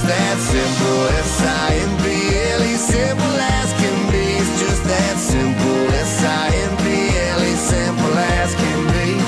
that simple. S-I-M-P-L-E, simple as can be. It's just that simple. S-I-M-P-L-E, simple as can be.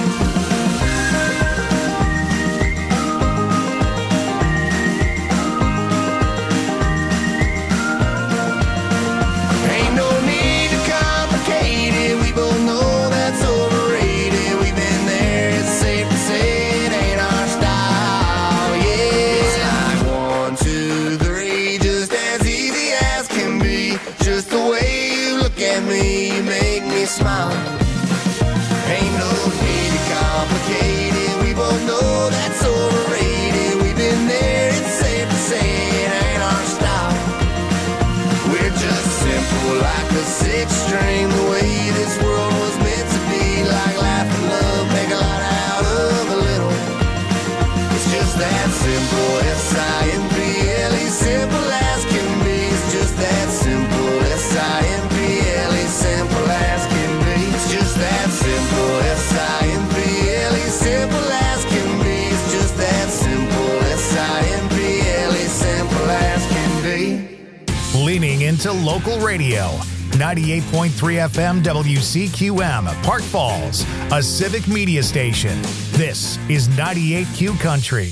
Ain't no need to complicate it. We both know that's overrated. We've been there, it's safe to say it ain't our style. Yeah, it's like 1, 2, 3, just as easy as can be. Just the way you look at me, you make me smile. Ain't no need to complicate it. We both know that's overrated. We've been there, it's safe to say it ain't our style. We're just simple like the sixth string, the way this world was meant to be. Like laugh and love, make a lot out of a little. It's just that simple. S-I-M-P-L-E, simple as can be. It's just that simple. S-I-M-P-L-E, simple as can be. It's just that simple. S-I-M-P-L-E, simple as can be. It's just that simple. S-I-M-P-L-E, simple as can be. Leaning into local radio. 98.3 FM WCQM, Park Falls, a civic media station. This is 98Q Country.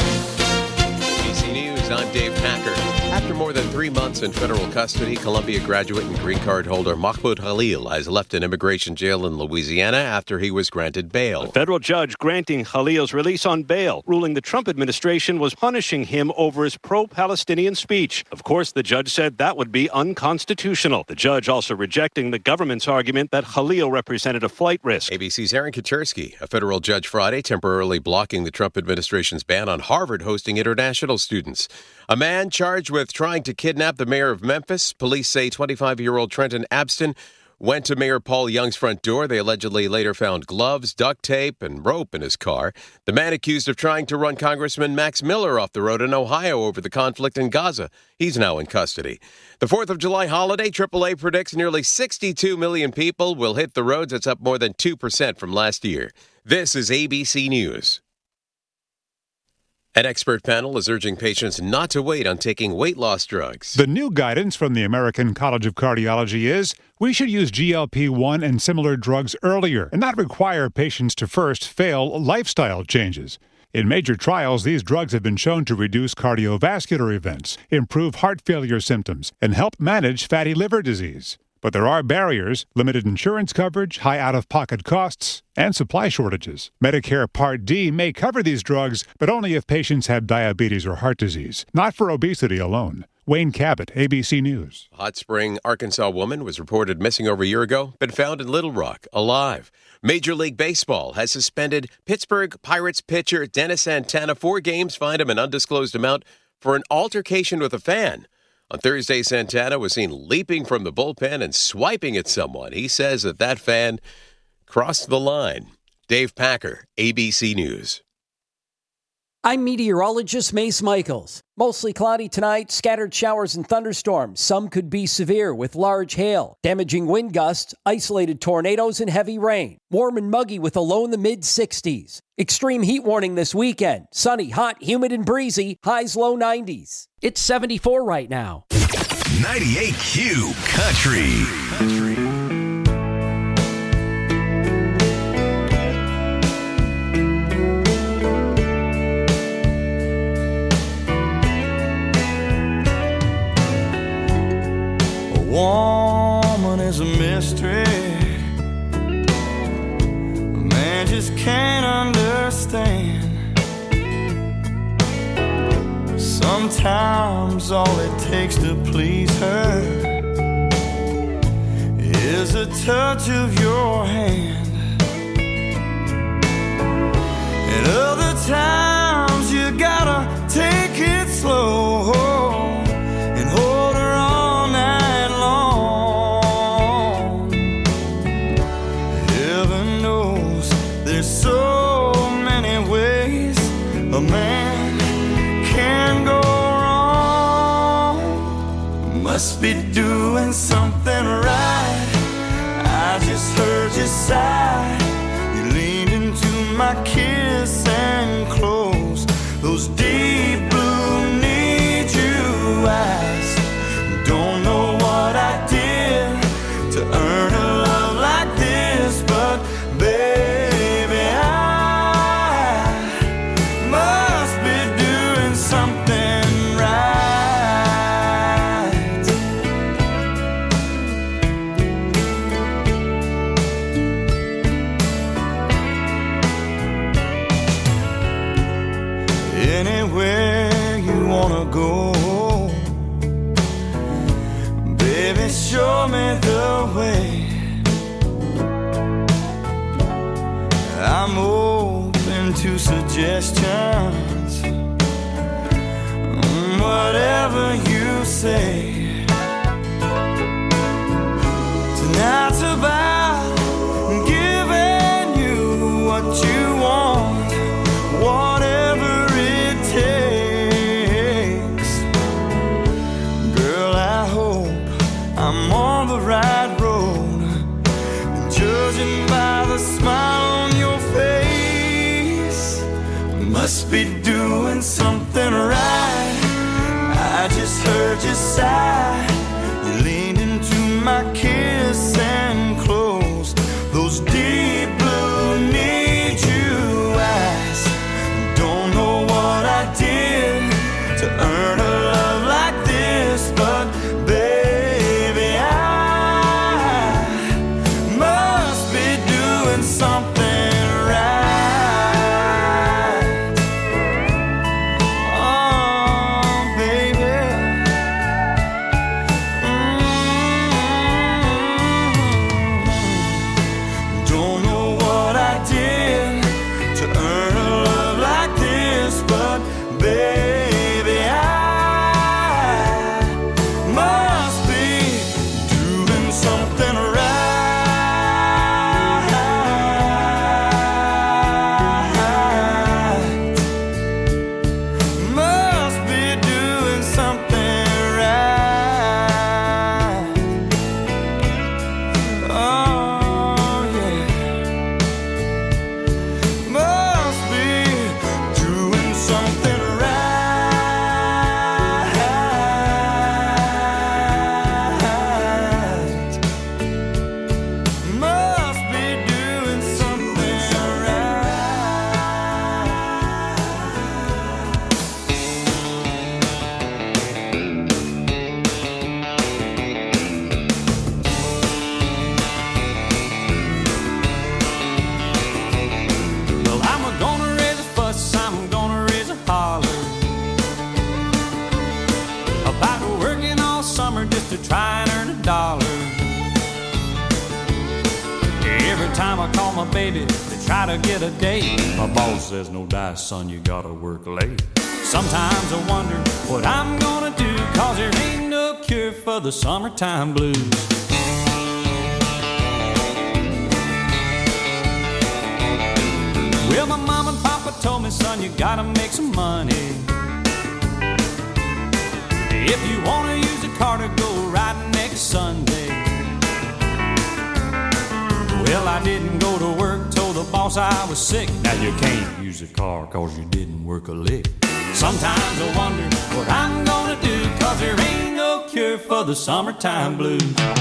ABC News, I'm Dave Packer. After more than 3 months in federal custody, Columbia graduate and green card holder Mahmoud Khalil has left an immigration jail in Louisiana after he was granted bail. A federal judge granting Khalil's release on bail, ruling the Trump administration was punishing him over his pro-Palestinian speech. Of course, the judge said that would be unconstitutional. The judge also rejecting the government's argument that Khalil represented a flight risk. ABC's Aaron Katersky, a federal judge Friday temporarily blocking the Trump administration's ban on Harvard hosting international students. A man charged with trying to kidnap the mayor of Memphis. Police say 25-year-old Trenton Abston went to Mayor Paul Young's front door. They allegedly later found gloves, duct tape, and rope in his car. The man accused of trying to run Congressman Max Miller off the road in Ohio over the conflict in Gaza. He's now in custody. The 4th of July holiday, AAA predicts nearly 62 million people will hit the roads. That's up more than 2% from last year. This is ABC News. An expert panel is urging patients not to wait on taking weight loss drugs. The new guidance from the American College of Cardiology is we should use GLP-1 and similar drugs earlier and not require patients to first fail lifestyle changes. In major trials, these drugs have been shown to reduce cardiovascular events, improve heart failure symptoms, and help manage fatty liver disease. But there are barriers: limited insurance coverage, high out-of-pocket costs, and supply shortages. Medicare Part D may cover these drugs, but only if patients have diabetes or heart disease, not for obesity alone. Wayne Cabot, ABC News. A Hot Spring, Arkansas woman was reported missing over a year ago, but found in Little Rock, alive. Major League Baseball has suspended Pittsburgh Pirates pitcher Dennis Santana 4 games, fined him an undisclosed amount for an altercation with a fan. On Thursday, Santana was seen leaping from the bullpen and swiping at someone. He says that fan crossed the line. Dave Packer, ABC News. I'm meteorologist Mace Michaels. Mostly cloudy tonight, scattered showers and thunderstorms. Some could be severe with large hail, damaging wind gusts, isolated tornadoes, and heavy rain. Warm and muggy with a low in the mid-60s. Extreme heat warning this weekend. Sunny, hot, humid, and breezy. Highs low 90s. It's 74 right now. 98Q Country. Woman is a mystery. A man just can't understand. Sometimes all it takes to please her is a touch of your hand. And other times you gotta take it slow and hold her all night long. Heaven knows there's so many ways a man can go wrong. Must be doing something right. I just heard you sigh. You leaned into my kiss and closed those deep blue need you wanna go. Baby, show me the way. I'm open to suggestions, whatever you say. Tonight's about giving you what you want, whatever it takes. Girl, I hope I'm on the right road, judging by the smile on your face. Must be doing something right. I just heard you sigh. You leaned into my kiss and closed those deep blue need you eyes. Don't know what I did to earn a love like this, but baby, I must be doing something right. Oh, baby. Don't know what I did to earn a love like this, but baby, I must be doing something right. Must be doing something right. Oh, yeah. Must be doing something right. Must be doing something Well, I'm gonna raise a fuss, I'm gonna raise a holler about working all summer just to try and earn a dollar. Every time I call my baby to try to get a date, my boss says, no dice, son, you gotta work late. Sometimes I wonder what I'm gonna do, cause there ain't no cure for the summertime blues. Well, my mom and papa told me, son, you gotta make some money. If you wanna use a car to go riding next Sunday. Well, I didn't go to work, told the boss I was sick. Now you can't use a car cause you didn't work a lick. Sometimes I wonder what I'm gonna do, cause there ain't no cure for the summertime blues.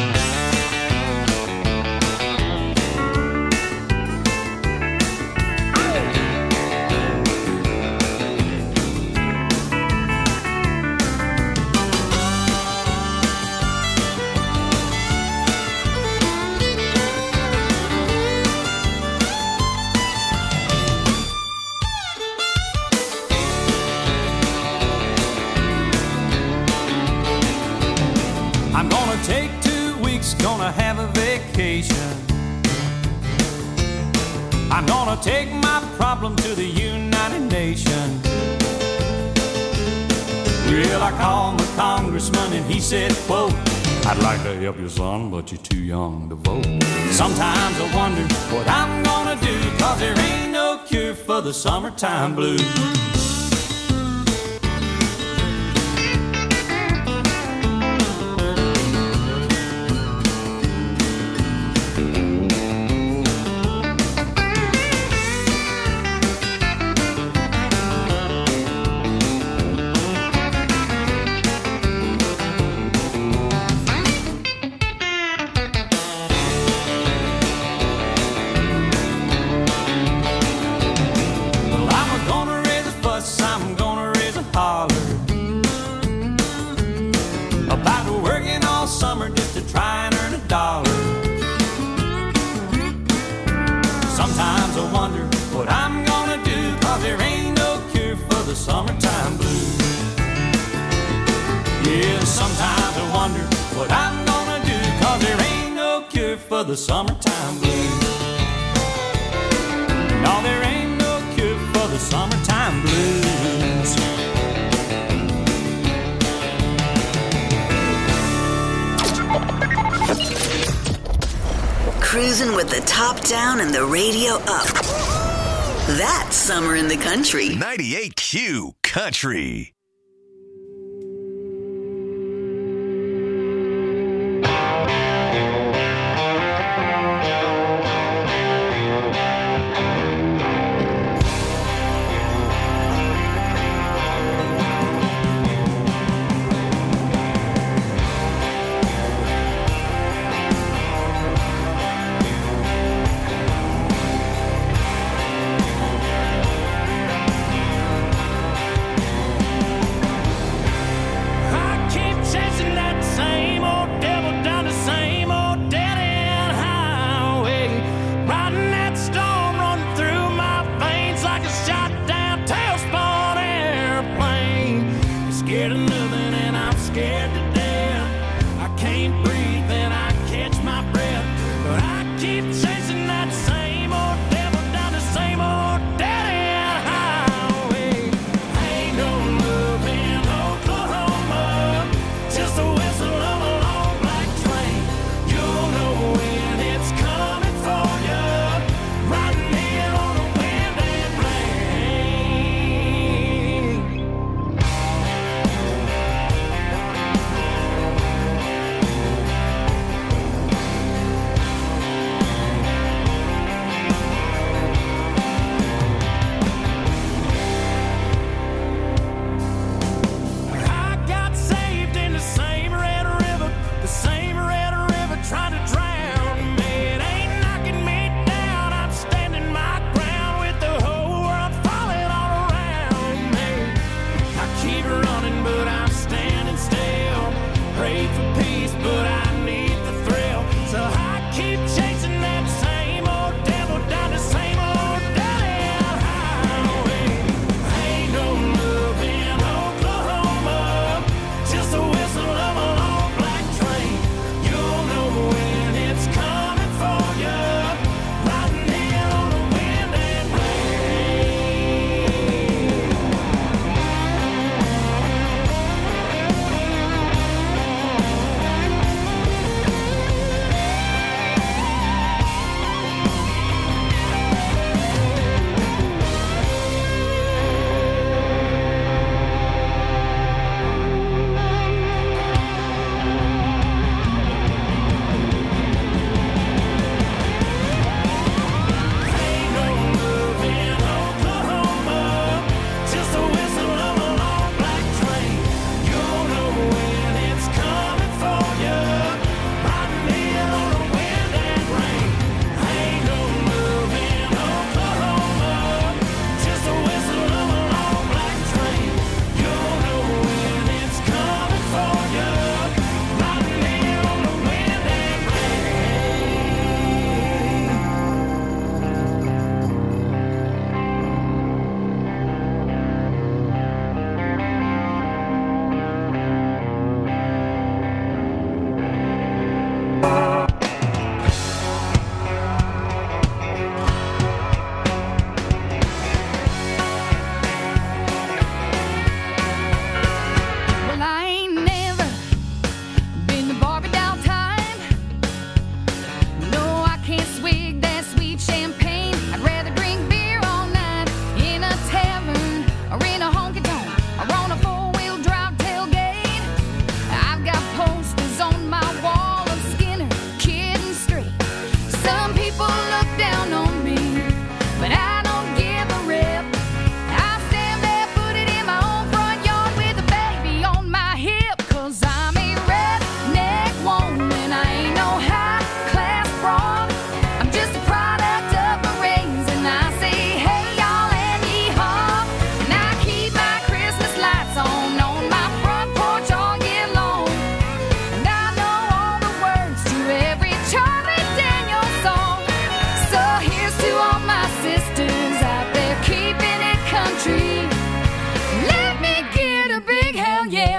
I'm gonna take 2 weeks, gonna have a vacation. I'm gonna take my problem to the United Nations. Well, I called my congressman and he said, quote, I'd like to help you, son, but you're too young to vote. Sometimes I wonder what I'm gonna do, cause there ain't no cure for the summertime blues. Sometimes I wonder what I'm gonna do, 'cause there ain't no cure for the summertime blues. No, there ain't no cure for the summertime blues. Cruising with the top down and the radio up. That's summer in the country. 98Q Country.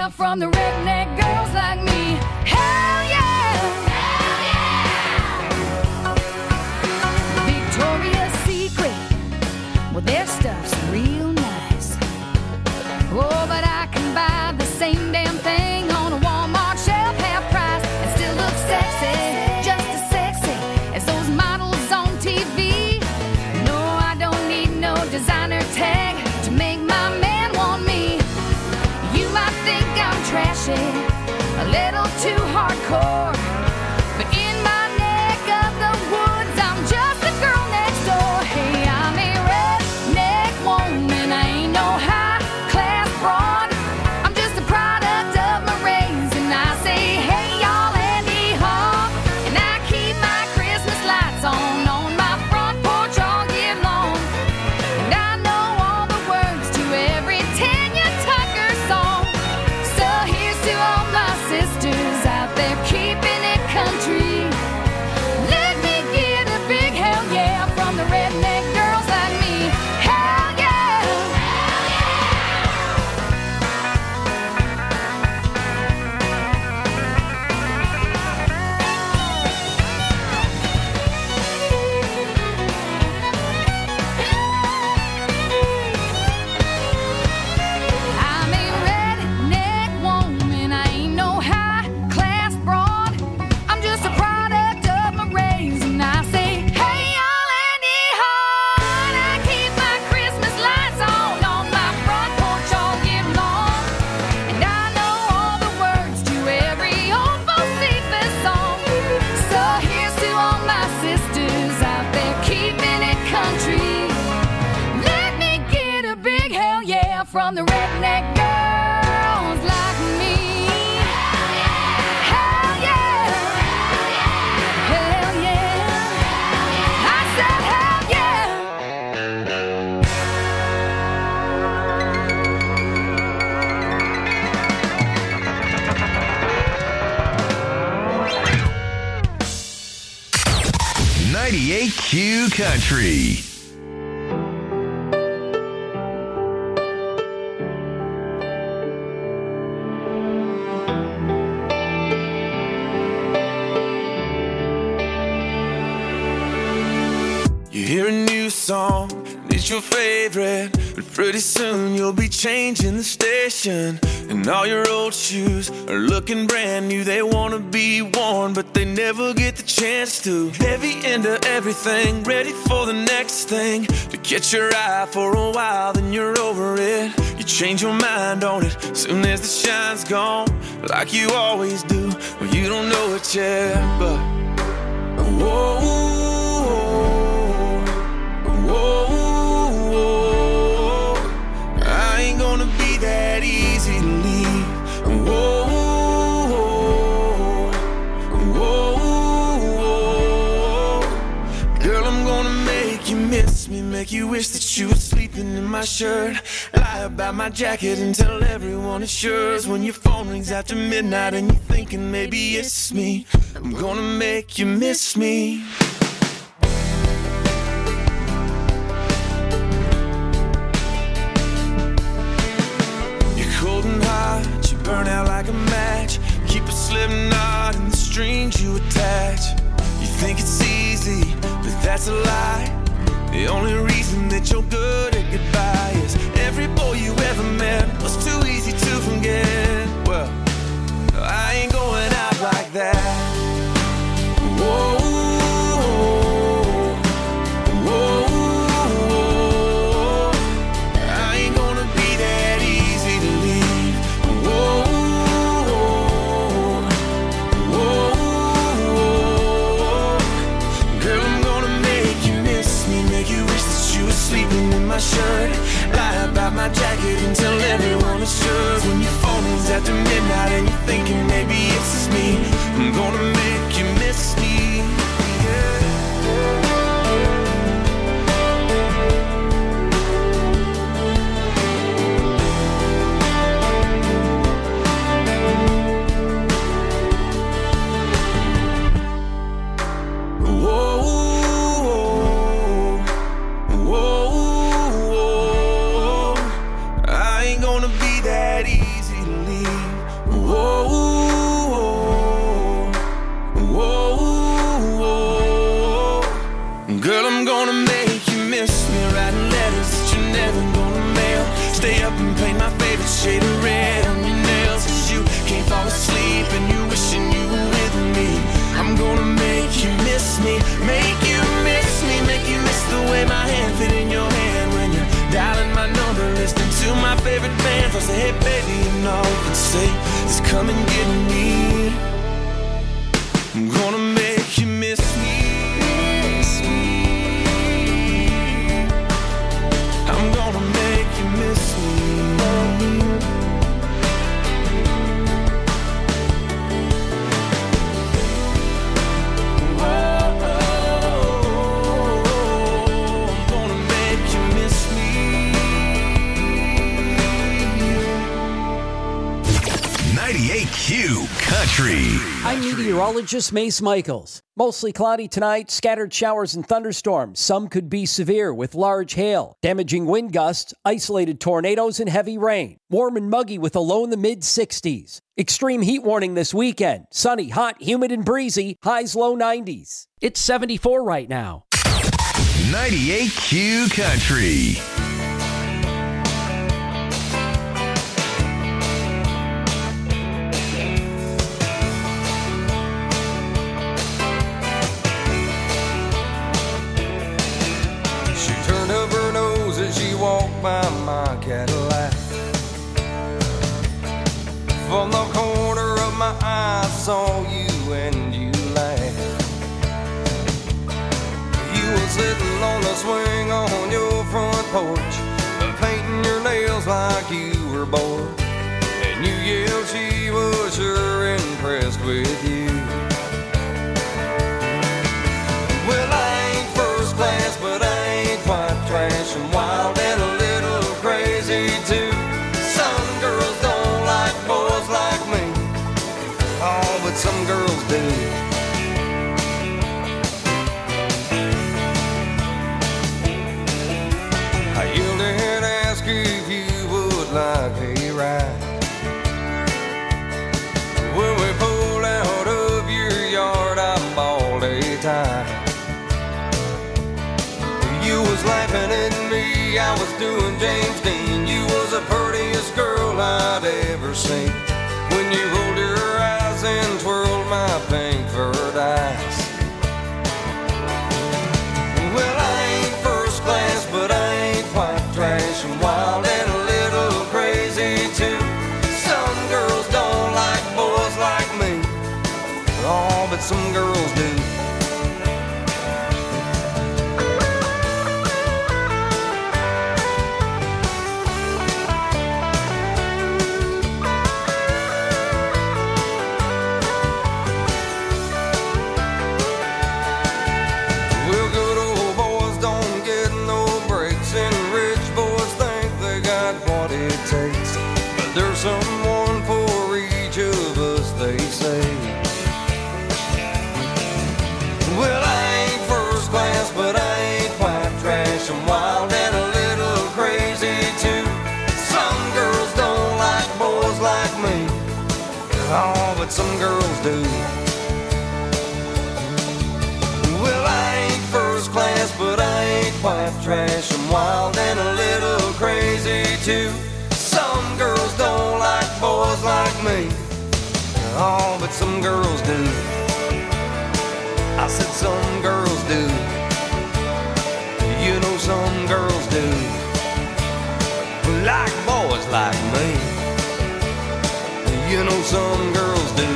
yeah, from the redneck girls like me. Hell yeah! Hell yeah! Victoria's Secret, well, their stuff's real nice. Oh, but I can buy the same damn thing on a Walmart shelf, half price, and still look sexy, just as sexy as those models on TV. No, I don't need no designer tag to make my man want me. You might think I'm trashy, a little too hardcore, but in my neck of the woods, I'm just a girl next door. Hey, I'm a redneck woman, I ain't no high-class broad. I'm just a product of my race, and I say, hey, y'all, Andy Hall. And I keep my Christmas lights on my front porch all year long. And I know all the words to every Tanya Tucker song. So here's to all my sisters out there keeping it country. Let me get a big hell yeah from the redneck girls like me. Hell yeah! I'm a redneck woman, I ain't no high-class broad. I'm just a product of my race, and I say, hey, y'all, Andy Hall. I keep my Christmas lights on my front porch all year long. And I know all the words to every old Bocephus song. So here's to all my sisters out there keeping it country. Let me get a big hell yeah from the redneck girls like me. Hell yeah! Hell yeah! I said hell yeah! .98 Q Country. You hear a new song, and it's your favorite, but pretty soon you'll be changing the station. And all your old shoes are looking brand new. They wanna be worn, but they never get the chance to. Heavy into everything, ready for the next thing. To catch your eye for a while, then you're over it. You change your mind on it, soon as the shine's gone, like you always do. Well, you don't know it yet, but whoa, whoa, I ain't gonna be that easy to leave. Whoa, girl, I'm gonna make you miss me, make you wish that you were sleeping in my shirt. Lie about my jacket and tell everyone it's yours. When your phone rings after midnight and you're thinking maybe it's me, I'm gonna make you miss me. You burn out like a match. Keep a slip knot in the strings you attach. You think it's easy, but that's a lie. The only reason that you're good at goodbye is every boy you ever met was too easy to forget. Well, I ain't going out like that. Whoa, whoa, I ain't gonna be that easy to leave. Whoa, girl, I'm gonna make you miss me, make you wish that you were sleeping in my shirt. Lie about my jacket and tell everyone it's yours. When your phone rings after midnight and you're thinking maybe it's just me, I'm gonna make you miss me. Yeah. I ain't gonna be that easy to leave. Whoa, whoa, whoa. Girl, I'm gonna make you miss me, writing letters that you're never gonna mail. Stay up and paint my favorite shade of red on your nails, 'cause you can't fall asleep and you wishing you were with me. I'm gonna make you miss me, make you miss me, make you miss the way my hand fit in your hand when you're dialing my number, listening to my favorite bands. I'll say, hey baby, and all you can say is come and get me. I'm gonna make you miss me. I'm gonna make you miss me. I'm gonna make you miss me. 98Q Country. I'm meteorologist Mace Michaels. Mostly cloudy tonight, scattered showers and thunderstorms. Some could be severe with large hail, damaging wind gusts, isolated tornadoes, and heavy rain. Warm and muggy with a low in the mid-60s. Extreme heat warning this weekend. Sunny, hot, humid, and breezy. Highs low 90s. It's 74 right now. 98Q Country. By my Cadillac, from the corner of my eye I saw you and you laughed. You were sitting on the swing on your front porch, painting your nails like you were bored, and you yelled she was sure impressed with you. Well, I ain't first class, but I ain't quite trash and wild and a little crazy too. Some girls don't like boys like me, oh, but some girls do. I yelled and asked if you would like a ride. When we pulled out of your yard, I bawled a tie. You was laughing at me, I was doing James Dean. You was the prettiest girl I'd ever seen. When you rolled your eyes and twirled my pink furred eyes. Well, I ain't first class, but I ain't quite trash and wild and a little crazy too. Some girls don't like boys like me, oh, but some girls do. There's someone for each of us, they say. Well, I ain't first class, but I ain't quite trash and wild and a little crazy too. Some girls don't like boys like me, oh, but some girls do. Well, I ain't first class, but I ain't quite trash and wild and a little crazy too. Some girls don't like boys like me, oh, but some girls do. I said some girls do. You know some girls do. Like boys like me. You know some girls do.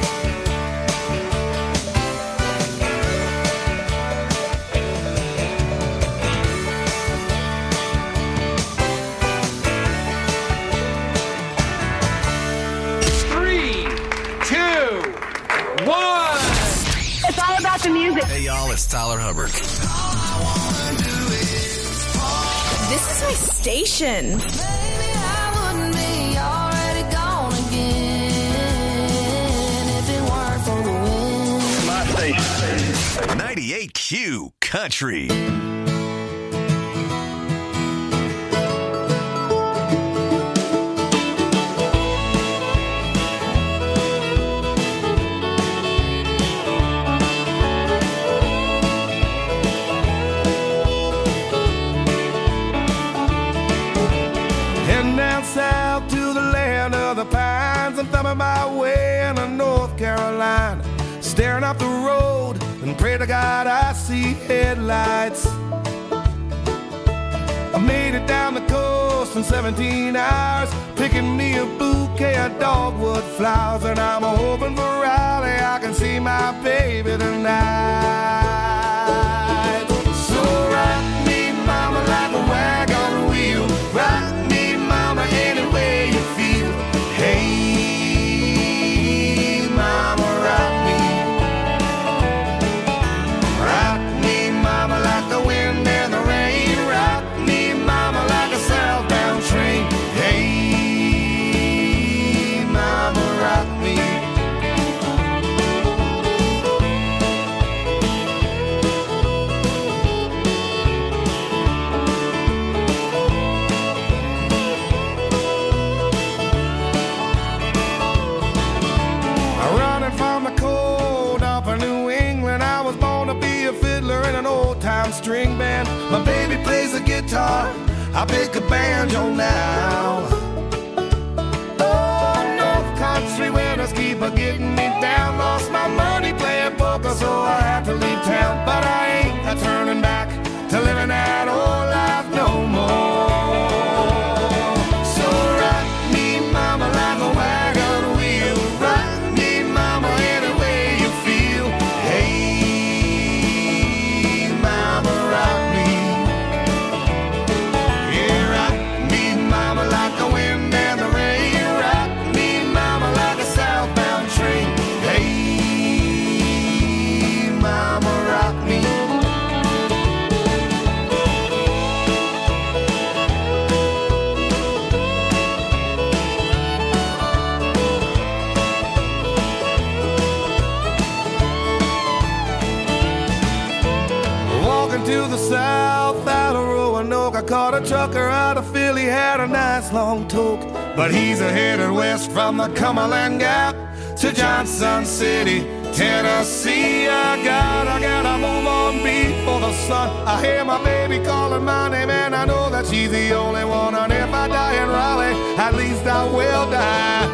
It's all about the music. Hey, y'all, it's Tyler Hubbard. This is my station. Maybe I wouldn't be already gone again if it weren't for the wind. My station. 98Q Country. friends, I'm thumbing my way into North Carolina, staring up the road and pray to God I see headlights. I made it down the coast in 17 hours, picking me a bouquet of dogwood flowers, and I'm hoping for Raleigh I can see my baby tonight. So rock me, mama, like a wagon wheel. Rock me, mama, any way you feel. Hey, mama, rock me. Rock me, mama, like the wind and the rain. Rock me, mama, like a southbound train. Hey, mama, rock me. Running from the cold up in New England, I was born to be a fiddler in an old-time string band. My baby plays the guitar, I pick a banjo now. Oh, North Country winters keep a getting me down. Lost my money playing poker, so I had to leave town. But I ain't a turning back to living that old life no more. So rock me, mama, like a wagon wheel. Rock me, mama, any way you feel. Hey, mama, rock me. Yeah, rock me, mama, like the wind and the rain. Rock me, mama, like a southbound train. Hey, mama, rock me. Walking to the south out of Roanoke, I caught a trucker out of Philly, had a nice long toke. But he's headed west from the Cumberland Gap to Johnson City, Tennessee. I gotta move on before the sun. I hear my baby calling my name, and I know that she's the only one. And if I die in Raleigh, at least I will die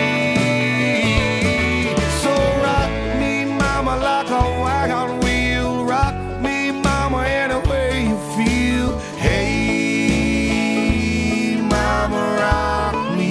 free. So rock me, mama, like a wagon wheel. Rock me, mama, any way you feel. Hey, mama, rock me.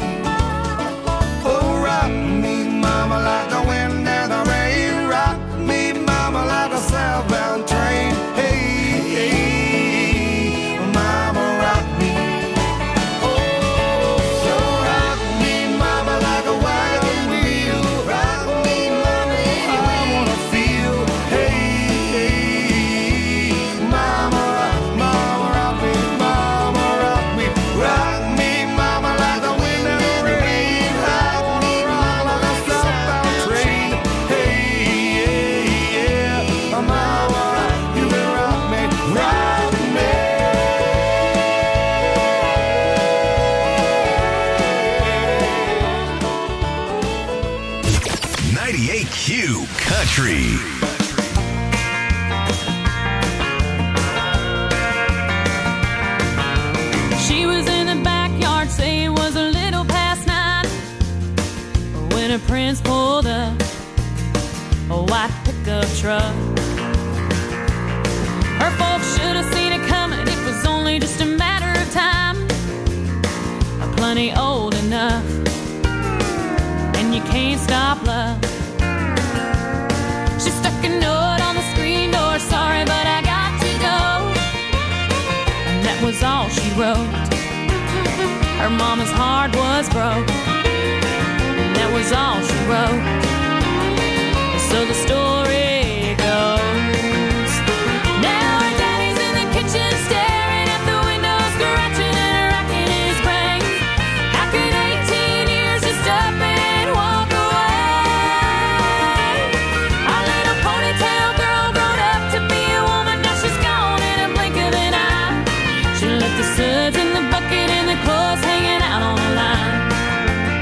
Oh, rock me, mama, like the wind and the rain. Rock me, mama, like a southbound train. Hey, hey, mama, rock me. Oh, so rock me, mama, like a wagon wheel. Rock me, mama, I wanna feel. Hey, hey, mama, rock me, mama, rock me. Rock me, mama, like the wind and the rain. I wanna rock like a southbound train. Hey, yeah, mama, you can rock me, rock me. 98Q Country. She was in the backyard, say it was a little past 9, when her prince pulled up a white pickup truck. Her folks should have seen it coming, it was only just a matter of time. Plenty old enough, and you can't stop love. She stuck a note on the screen door, sorry but I got to go. And that was all she wrote. Her mama's heart was broke, and that was all she wrote. So the story goes, now her daddy's in the kitchen staring at the window, scratching and racking his brain. How could 18 years just up and walk away? Our little ponytail girl grown up to be a woman, now she's gone in a blink of an eye. She left the suds in the bucket and the clothes hanging out on the line.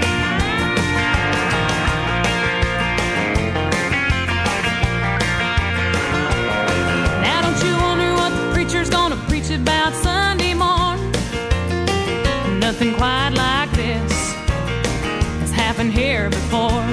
there before.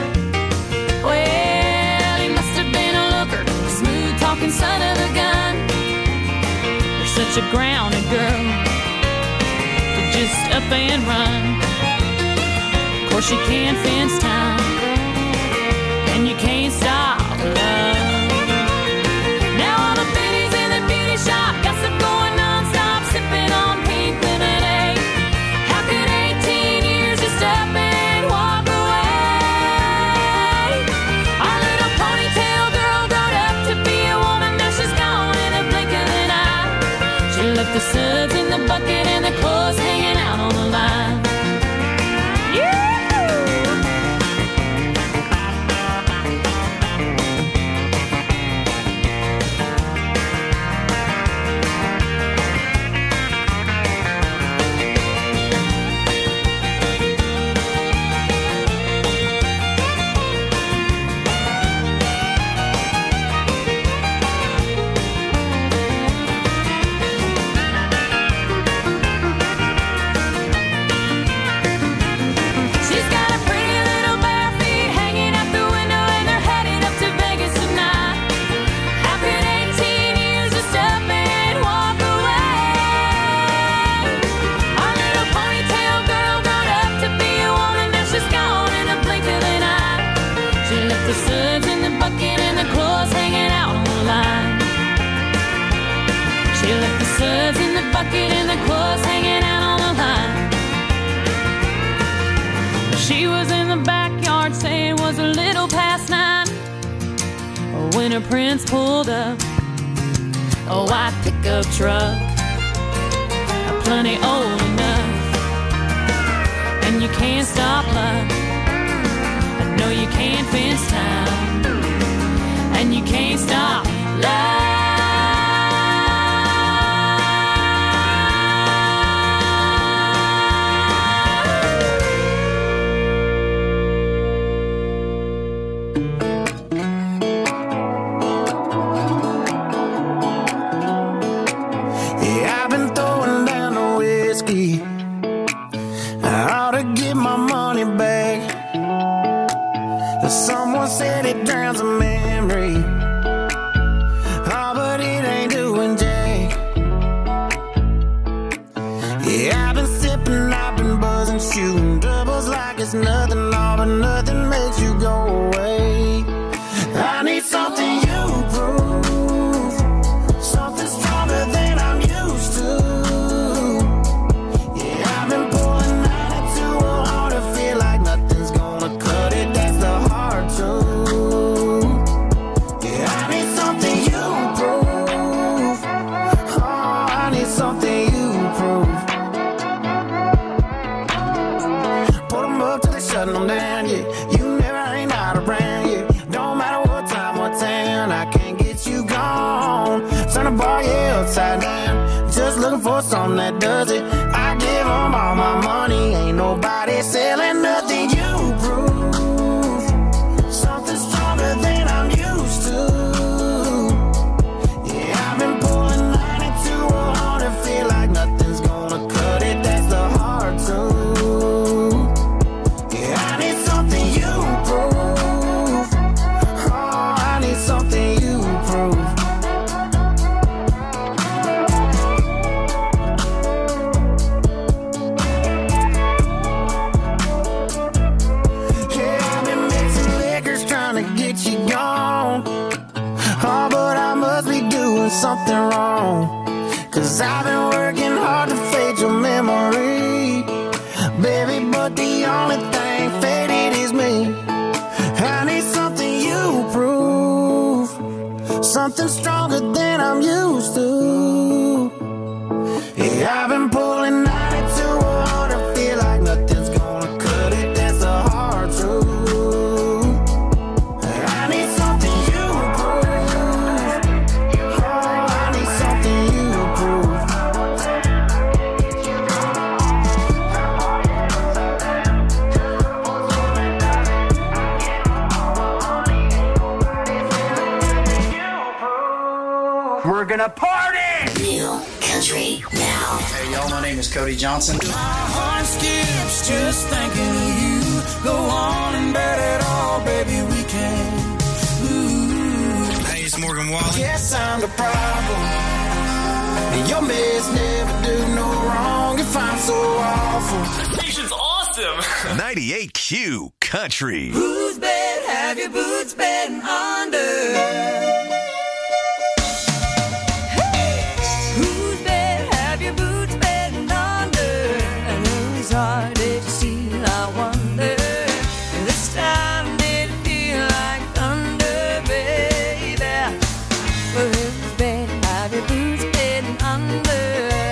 Well, he must have been a looker, smooth-talking son of a gun. You're such a grounded girl to just up and run. Of course you can't fence time, and you can't stop love. Now all the biddies in the beauty shop gossip going non-stop, sipping on pink lemonade. How could 18 years just up and walk away? Our little ponytail girl growed up to be a woman, now she's gone in a blink of an eye. She left the suds in the bucket and the clothes hanging out on the line. She was in the backyard saying it was a little past 9 when her prince pulled up a white pickup truck, plenty old enough, and you can't stop love. No, you can't fence time, and you can't stop love. Someone said it drowns a memory. Oh, but it ain't doing jack. Yeah, I've been sipping, I've been buzzing, shooting doubles like it's nothing, all but nothing makes you go away. I need something you prove, something stronger than I'm used to. Yeah, I've been pulling out it too hard to feel like nothing's gonna cut it. That's the hard truth. Yeah, I need something you prove. Oh, I need something you prove. Put them up till they shut them down, yeah. You never ain't out around, yeah. Don't matter what time, what town, I can't get you gone. Turn the bar, yeah, upside down. Just looking for something that does it. I give them all my money. Ain't nobody selling nothing you prove. Something stronger than I'm used to. Yeah, I've been pulling 92 hard to feel like nothing's gonna cut it. That's the hard truth. Yeah, I need something you prove. Oh, I need something you prove. Yeah, I've been mixing liquors trying to get you gone. Oh, but I must be doing something wrong. 'Cause I've been working hard to fade your memory, baby, but the only thing faded is me. I need something you prove, something stronger than I'm used to. Yeah, I've been pulling 92 hard to feel like nothing's gonna cut it. That's the hard truth. I need something you prove. Oh, I need something you prove. We're gonna party! New country now. Hey y'all, my name is Cody Johnson. My heart skips just thinking of you. Go on Wally. Guess I'm the problem. Your mess never do no wrong if I'm so awful. The station's awesome. 98Q Country. Whose bed have your boots been under? Whose bed have your boots been under? And whose heart did you steal, I wonder? This time did it feel like thunder, baby? Well, whose bed have your boots been under?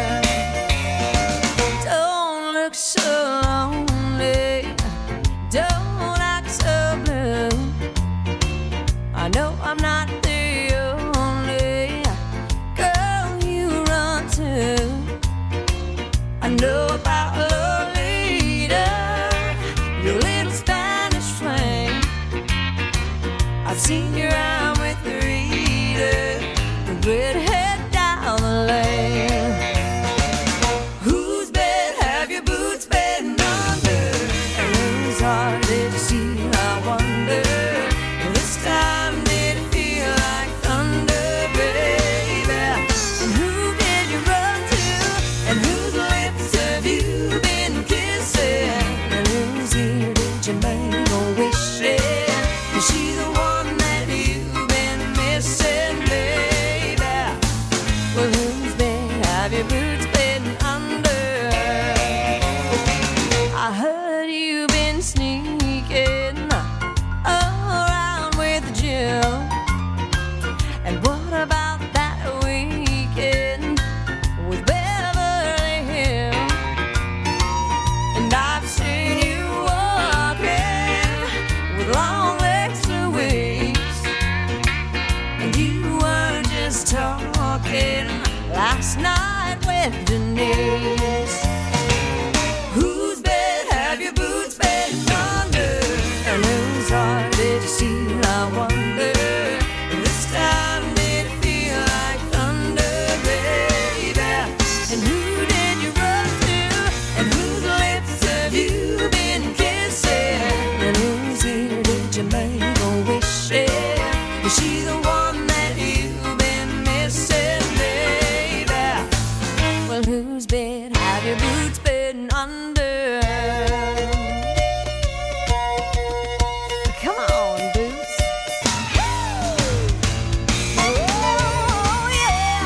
Don't look so lonely, don't act so blue. I know I'm not the only girl you run to. I know about Lolita, your little Spanish flame. I've seen you around with Rita, the redhead down the lane. Whose bed have your boots been under? And whose heart did you steal, I wonder? This time did it feel like thunder, baby? And who did you run to? And whose lips have you been kissing? And whose ear did you make a wish in? Is she the one that you've been missing, baby? Well, whose bed have your boots been under? I heard you've been sneaking around with Jill. And what about that weekend with Beverly Hills? And I've seen you walking with long legs to waist. And you were just talking last night with Denise. Whose bed have your boots been under? And whose heart did you steal, I wonder? This time did it feel like thunder, baby? And who did you run to? And whose lips have you been kissing? And whose ear did you make a wish in? Is she the one that you've been missing, baby? Well, whose bed have your boots been under? Come on, boots. Oh, yeah.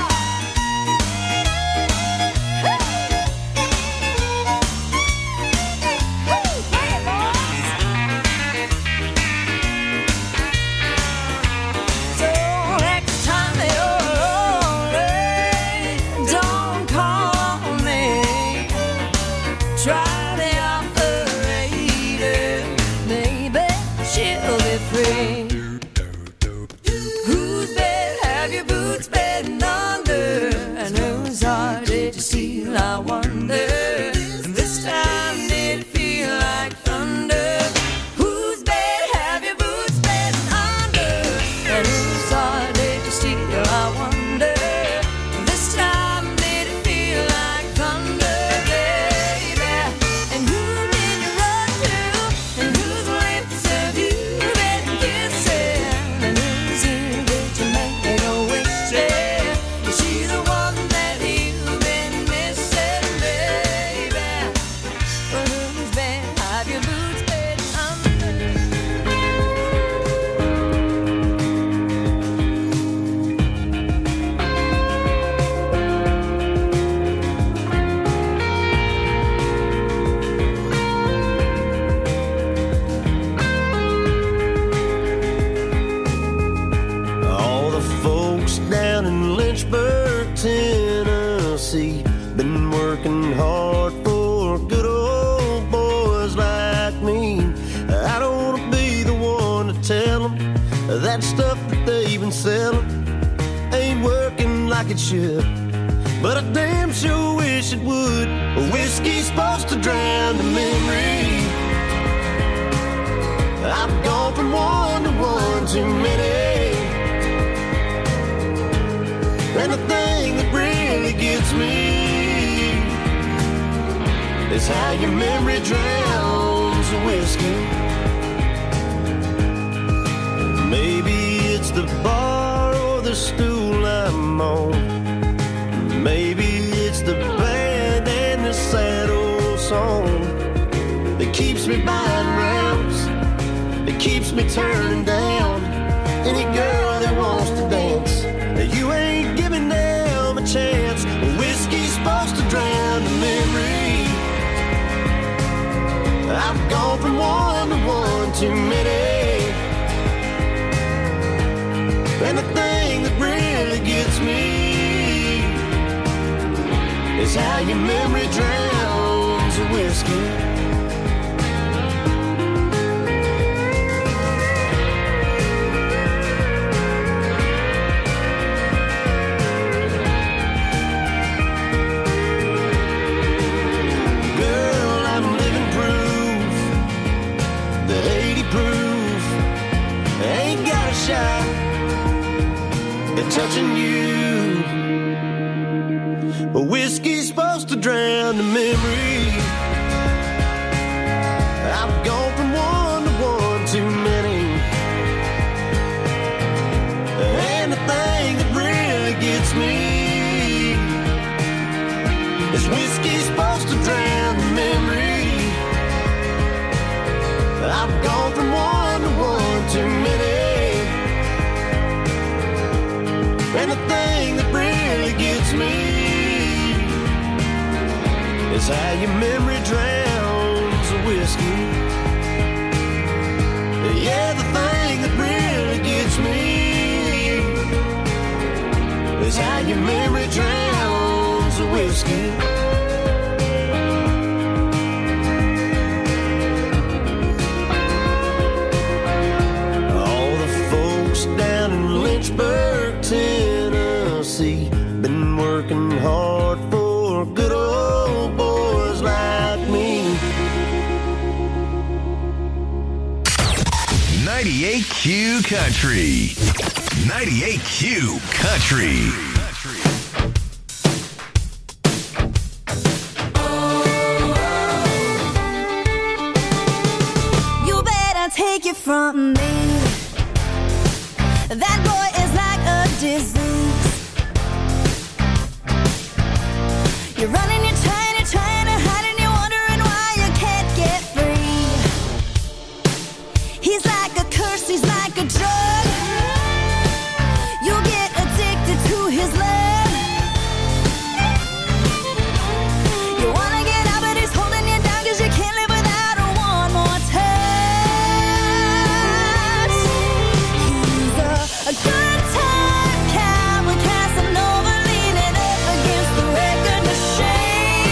Play it, boys. So next time you're lonely, don't call me. Try the operator, maybe she'll be free. Whose bed have your boots been under? And whose heart did you steal, I wonder? This time did it feel like thunder? Whose bed have your boots been under? And whose heart did you steal, I wonder? This time did it feel like thunder, baby? And who did you run to? And whose lips have you been kissing? And whose ear did you make a wish in? Is she the one that you've been missing, baby? Well, whose bed have your boots been under? All the folks down in Lynchburg, Tennessee, been working hard for good old boys like me. I don't want to be the one to tell them that stuff that they've been selling ain't working like it should. But I damn sure wish it would. Whiskey's supposed to drown the memory. I've gone from one to one too many. And the thing that really gets me is how your memory drowns the whiskey. Maybe it's the bar or the I'm on. Maybe it's the band and the sad old song that keeps me buying rounds, that keeps me turning down any girl that wants to dance. You ain't giving them a chance. Whiskey's supposed to drown the memory. I've gone from one to one too many, and the thing that really gets me is how your memory drowns the whiskey. Touching you, but whiskey's supposed to drown the memory. I've gone from one to one too many, and the thing that really gets me is whiskey's supposed to drown the memory. I've gone from one to one too many, and the thing that really gets me is how your memory drowns the whiskey. Yeah, the thing that really gets me is how your memory drowns the whiskey. All the folks down in Lynchburg, Tennessee, been working hard for good old boys like me. 98Q Country. 98Q Country. You better take it from me. That boy is like a disease. You're running, you're trying to hide, and you're wondering why you can't get free. He's like a curse, he's like a drug. You'll get addicted to his love. You wanna get out, but he's holding you down, 'cause you can't live without one more touch. He's a good time cowboy, Casanova, leaning up against the record machine.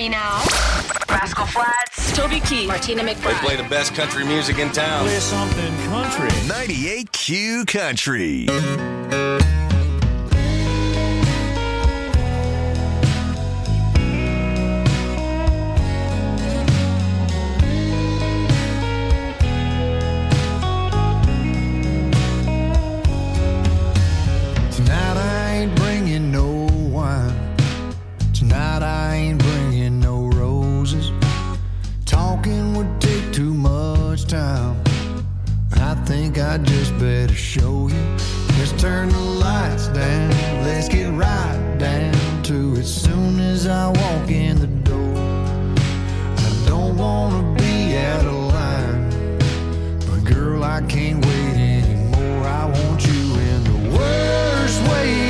me now. Rascal Flatts, Toby Keith, Martina They McBride. play the best country music in town. Play something country. 98Q Country. Tonight I ain't bringing no wine. Tonight I ain't bringing no roses. Talking would take too much time. I think I just better show you. Let's turn the lights down. Let's get right down to it. Soon as I walk in the door, I don't wanna be out of line, but girl, I can't wait anymore. I want you in the worst way.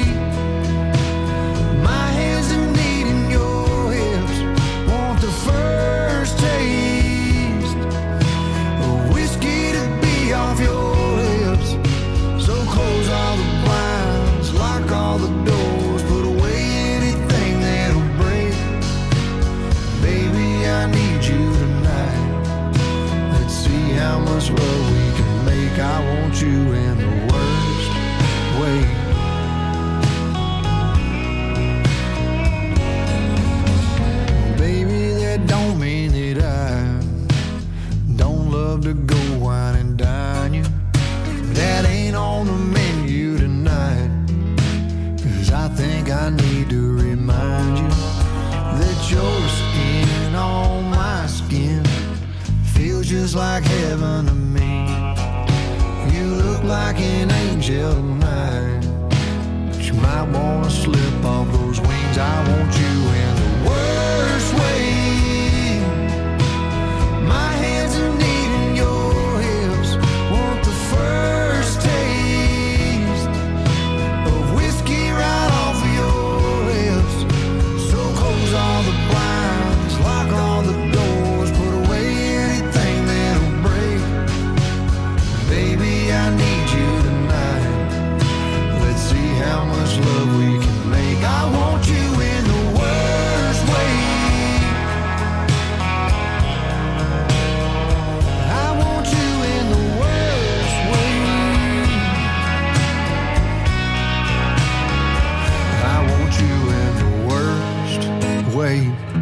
My hands are needing your hips. Want the first taste of whiskey to be off your lips. So close all the blinds, lock all the doors, put away anything that'll break. Baby, I need you tonight. Let's see how much love we can make. I want you in the worst way. Baby, that don't mean that I don't love to go wine and dine you. That ain't on the menu tonight. 'Cause I think I need to remind you that your skin on my skin feels just like heaven to me. You look like an angel tonight, but you might wanna slip off those wings. I want you in the worst way. My hands are needing your hips. Want the first taste of whiskey right off of your lips. So close all the blinds, lock all the doors, put away anything that'll break. Baby, I need you tonight. Let's see how much love we can make. I want you in the worst way. I want you in the worst way. I want you in the worst way.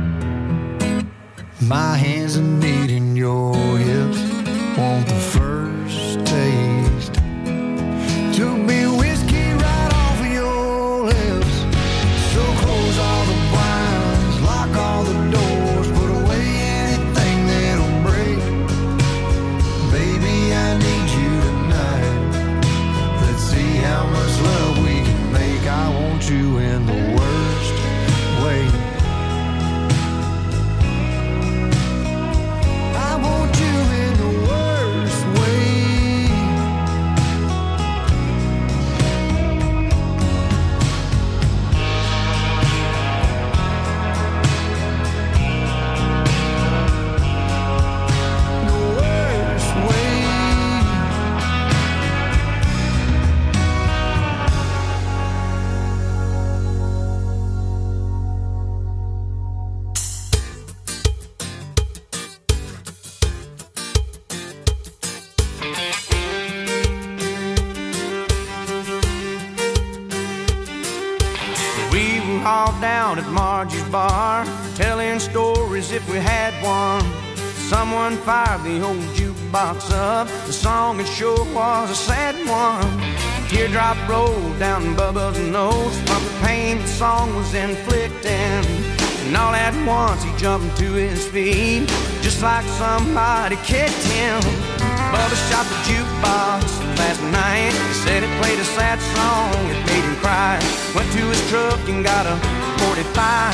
My hands are needing your hips. Want the first taste to be whiskey right off of your lips. So close all the blinds, lock all the doors, put away anything that'll break. Baby, I need you tonight. Let's see how much love we can make. I want you in the worst way. I want you in the worst way. The worst way. We were all down at Margie's bar, telling stories if we had one. Someone fired the old jukebox up. The song it sure was a sad one. A teardrop rolled down Bubba's nose from the pain the song was inflicting. And all at once he jumped to his feet, just like somebody kicked him. Bubba shot the jukebox last night. He said it played a sad song, it made him cry. Went to his truck and got a 45.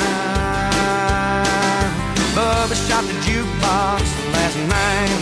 Bubba shot the jukebox last night.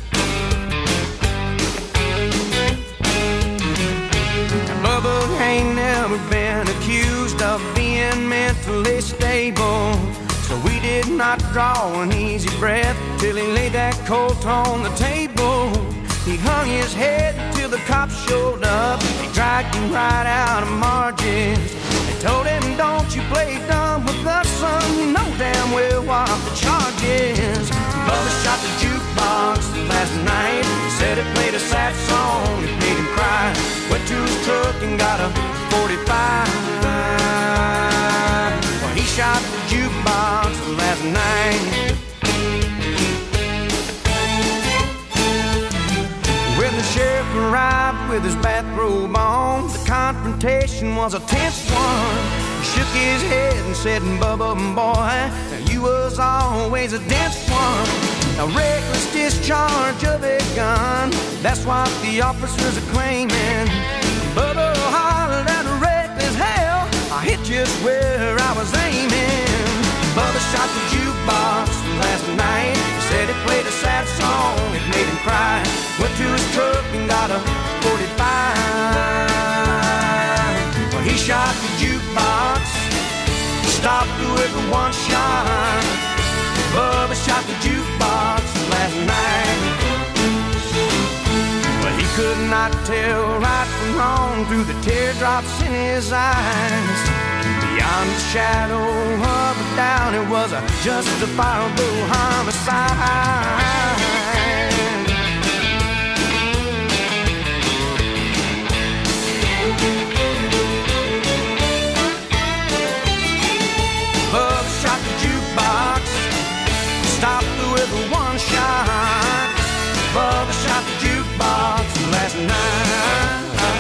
Now Bubba ain't never been accused of being mentally stable, so we did not draw an easy breath till he laid that colt on the table. He hung his head till the cops showed up. They dragged him right out of Margie's. They told him, don't you play dumb with us, son. You know damn well what the charge is. Bubba shot the jukebox last night. Said it played a sad song, it made him cry. Went to his truck and got a 45. Well, he shot the jukebox last night. When the sheriff arrived with his bathrobe on, the confrontation was a tense one. He shook his head and said, Bubba, boy, you was always a dense one. A reckless discharge of a gun, that's what the officers are claiming. Bubba hollered at a reckless hell, I hit just where I was aiming. Bubba shot the jukebox last night. He said it played a sad song, it made him cry. Went to his truck and got a 45. Well, he shot the jukebox, stopped with one shot. Bubba shot the jukebox last night. Well, he could not tell right from wrong through the teardrops in his eyes. Beyond the shadow of a doubt, it was a justifiable homicide. Bubba shot the jukebox, stopped with one shot. Bubba shot the jukebox last night.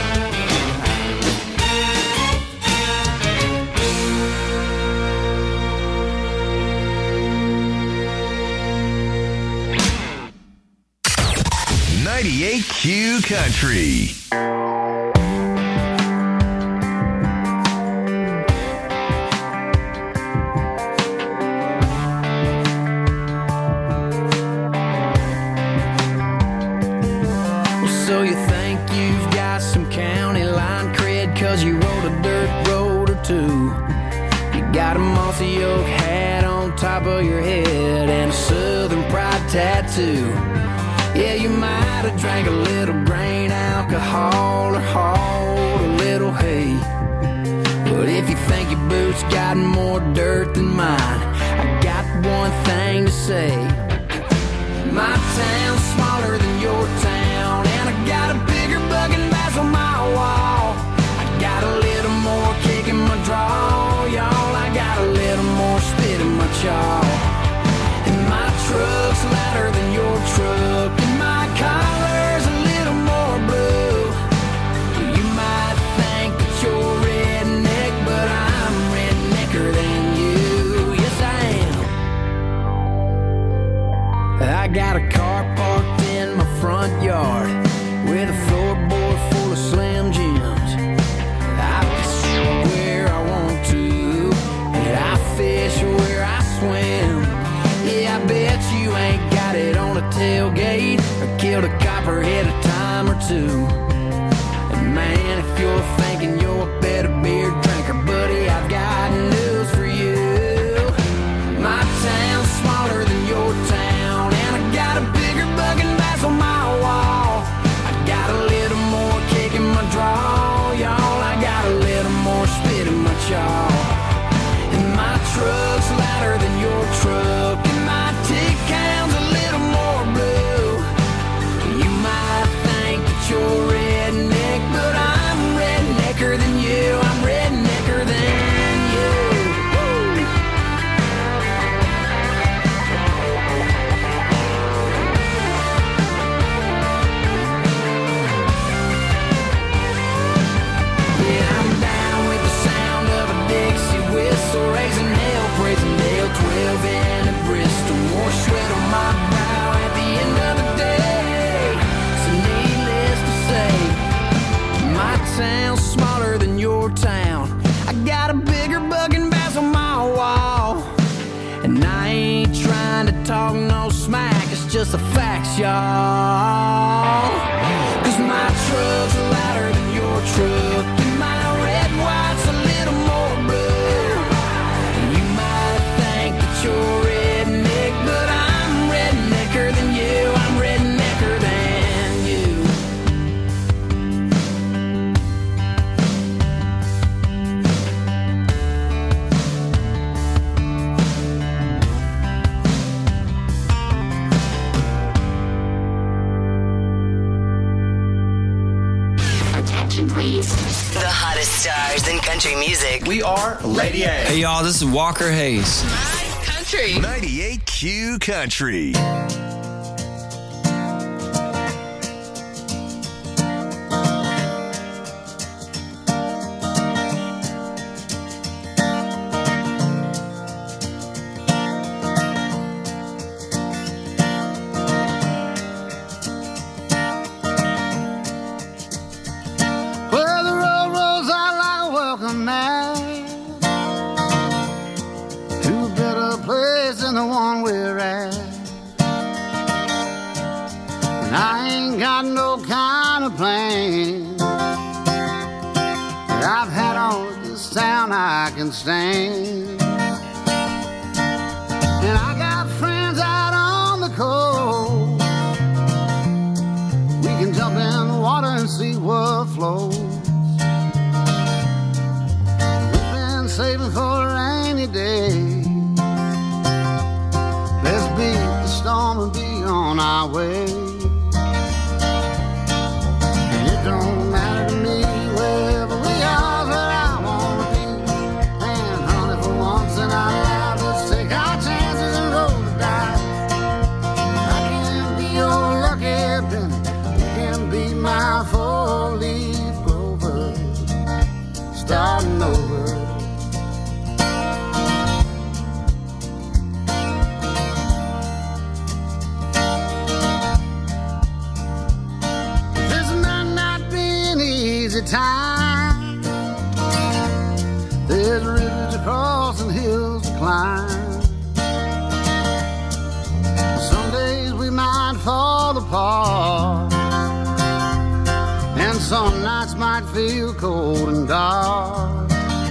98Q Country. So you think you've got some county line cred 'cause you rode a dirt road or two. You got a mossy oak hat on top of your head and a Southern Pride tattoo. Yeah, you might have drank a little grain alcohol or hauled a little hay. But if you think your boots got more dirt than mine, I got one thing to say. My town's smaller than your town, and I got a bigger bugging bass on my wall. I got a little more kick in my draw, y'all. I got a little more spit in my chaw. And my truck's louder than your truck, and my collar's a little more blue. You might think that you're redneck, but I'm rednecker than you. Yes, I am. I got a car parked in my front yard with a floorboard full of Slim Jims. I fish where I want to, and I fish where I swim. Yeah, I bet you ain't got it on a tailgate or killed a copperhead a time or two. And man, if you're thinking you're a better beer drinker, buddy, I've got news for you. My town's smaller than your town, and I got a bigger bugging bass on my wall. I got a little more kick in my draw, y'all. I got a little more spit in my chaw. And my truck's louder than your truck, and my tick count's a little more blue. You might think that you're redneck, but I'm rednecker than you. I'm rednecker than you. Woo! Yeah, I'm down with the sound of a Dixie whistle, raising hell, praising Dale, 12 in at Bristol. More sweat on my brow at the end of the day. So needless to say, my town's smaller than your town. I got a bigger bugging bass on my wall. And I ain't trying to talk no smack, it's just the facts, y'all. 'Cause my truck's louder than your truck, and my red white's a little more blue. And you might think that you're redneck, but I'm rednecker than you. I'm rednecker than you. We are Lady A. Hey, y'all, this is Walker Hayes. Country. 98Q Country. I can stand. And I got friends out on the coast. We can jump in the water and see what flows. We've been saving for a rainy day. Let's beat the storm and be on our way. And it don't matter to me wherever we are. Starting over. This might not be an easy time. There's rivers to cross and hills to climb. Some days we might fall apart, and some nights might feel cold and dark.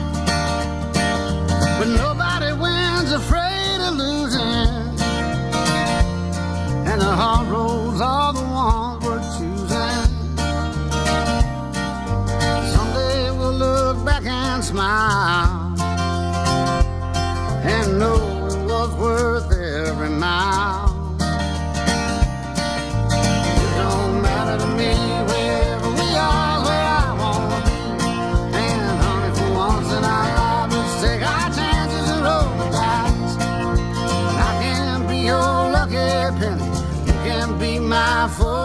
But nobody wins afraid of losing, and the hard roads are the ones we're choosing. Someday we'll look back and smile and know it was worth every mile. It don't matter to me wherever we are, where I wanna be. And honey, for once in our lives, let's take our chances and roll the dice. I can be your lucky penny, you can be my fool.